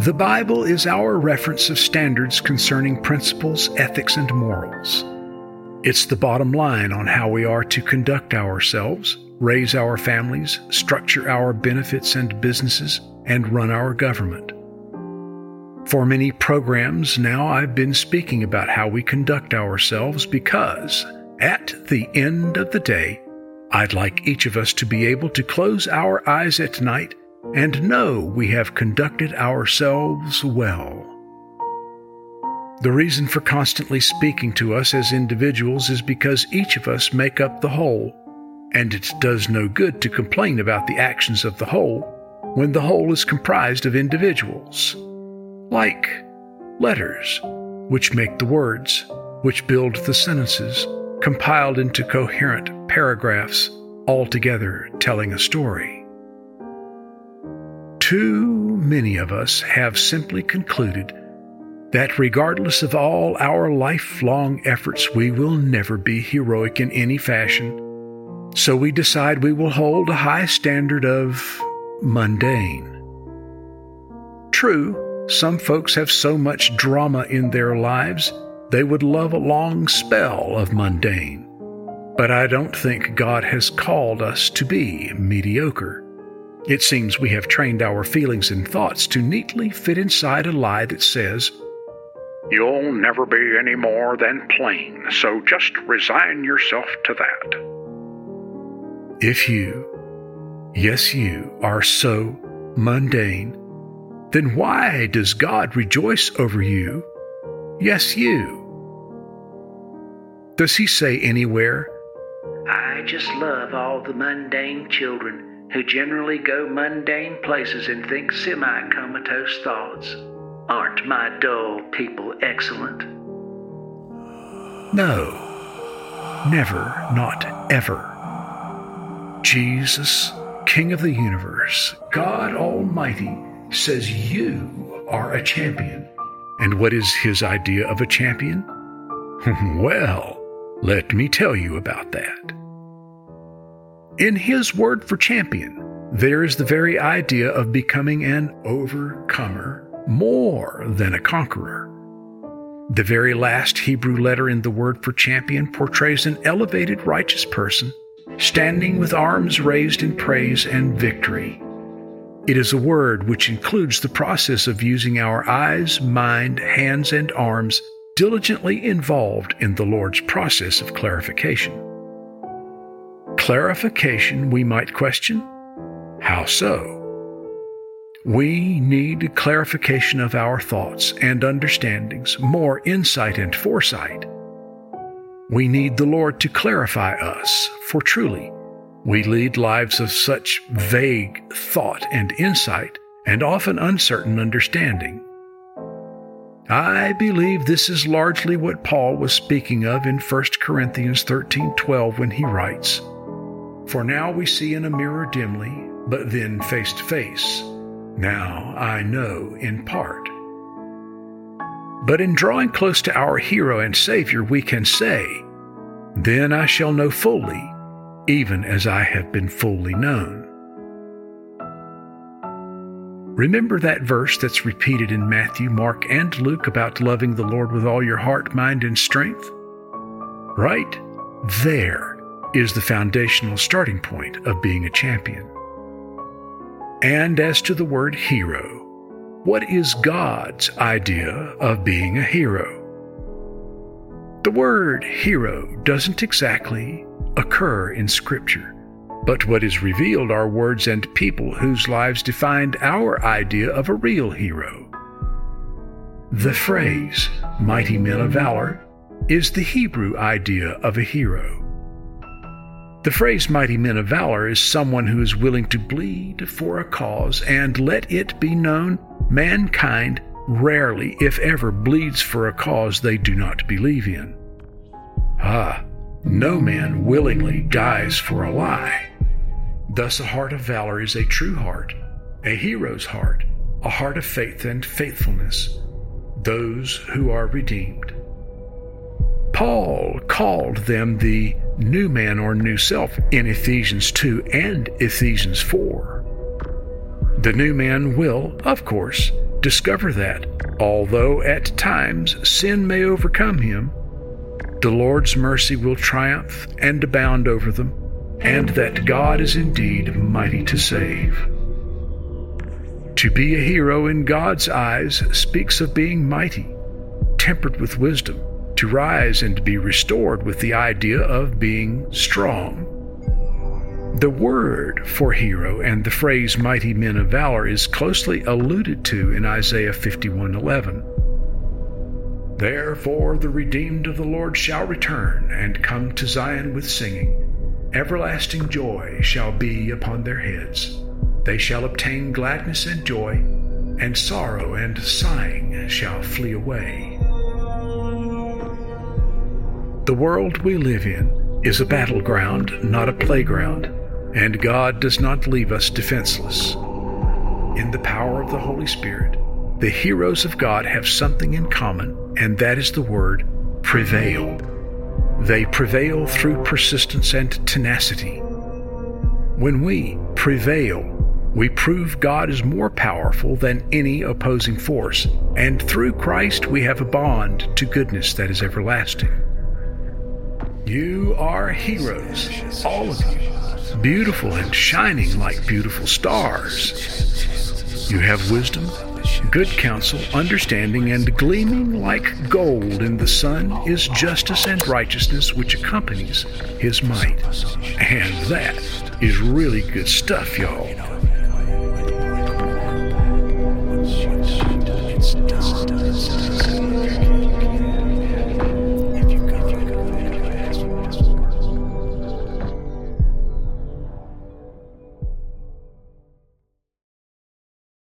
The Bible is our reference of standards concerning principles, ethics, and morals. It's the bottom line on how we are to conduct ourselves, raise our families, structure our benefits and businesses, and run our government. For many programs now, I've been speaking about how we conduct ourselves because, at the end of the day, I'd like each of us to be able to close our eyes at night and know we have conducted ourselves well. The reason for constantly speaking to us as individuals is because each of us make up the whole, and it does no good to complain about the actions of the whole when the whole is comprised of individuals. Like letters, which make the words, which build the sentences, compiled into coherent paragraphs, all together telling a story. Too many of us have simply concluded that regardless of all our lifelong efforts, we will never be heroic in any fashion, so we decide we will hold a high standard of mundane. True, some folks have so much drama in their lives, they would love a long spell of mundane. But I don't think God has called us to be mediocre. It seems we have trained our feelings and thoughts to neatly fit inside a lie that says, "You'll never be any more than plain, so just resign yourself to that." If you, yes you, are so mundane, then why does God rejoice over you? Yes, you. Does he say anywhere, "I just love all the mundane children who generally go mundane places and think semi-comatose thoughts? Aren't my dull people excellent?" No, never, not ever. Jesus, King of the universe, God Almighty, says you are a champion. And what is his idea of a champion? Well, let me tell you about that. In his word for champion, there is the very idea of becoming an overcomer, more than a conqueror. The very last Hebrew letter in the word for champion portrays an elevated righteous person standing with arms raised in praise and victory. It is a word which includes the process of using our eyes, mind, hands, and arms diligently involved in the Lord's process of clarification. Clarification, we might question? How so? We need clarification of our thoughts and understandings, more insight and foresight. We need the Lord to clarify us, for truly, we lead lives of such vague thought and insight, and often uncertain understanding. I believe this is largely what Paul was speaking of in 1 Corinthians 13:12 when he writes, "For now we see in a mirror dimly, but then face to face. Now I know in part." But in drawing close to our hero and Savior, we can say, "Then I shall know fully, even as I have been fully known." Remember that verse that's repeated in Matthew, Mark, and Luke about loving the Lord with all your heart, mind, and strength? Right there is the foundational starting point of being a champion. And as to the word hero, what is God's idea of being a hero? The word hero doesn't exactly occur in Scripture, but what is revealed are words and people whose lives defined our idea of a real hero. The phrase, mighty men of valor, is the Hebrew idea of a hero. The phrase mighty men of valor is someone who is willing to bleed for a cause, and let it be known, mankind rarely, if ever, bleeds for a cause they do not believe in. No man willingly dies for a lie. Thus a heart of valor is a true heart, a hero's heart, a heart of faith and faithfulness, those who are redeemed. Paul called them the new man or new self in Ephesians 2 and Ephesians 4. The new man will, of course, discover that, although at times sin may overcome him, the Lord's mercy will triumph and abound over them, and that God is indeed mighty to save. To be a hero in God's eyes speaks of being mighty, tempered with wisdom, to rise and to be restored with the idea of being strong. The word for hero and the phrase mighty men of valor is closely alluded to in Isaiah 51:11. Therefore the redeemed of the Lord shall return and come to Zion with singing. Everlasting joy shall be upon their heads. They shall obtain gladness and joy, and sorrow and sighing shall flee away. The world we live in is a battleground, not a playground, and God does not leave us defenseless. In the power of the Holy Spirit, the heroes of God have something in common, and that is the word prevail. They prevail through persistence and tenacity. When we prevail, we prove God is more powerful than any opposing force, and through Christ we have a bond to goodness that is everlasting. You are heroes, all of you, beautiful and shining like beautiful stars. You have wisdom, good counsel, understanding, and gleaming like gold in the sun is justice and righteousness which accompanies his might. And that is really good stuff, y'all.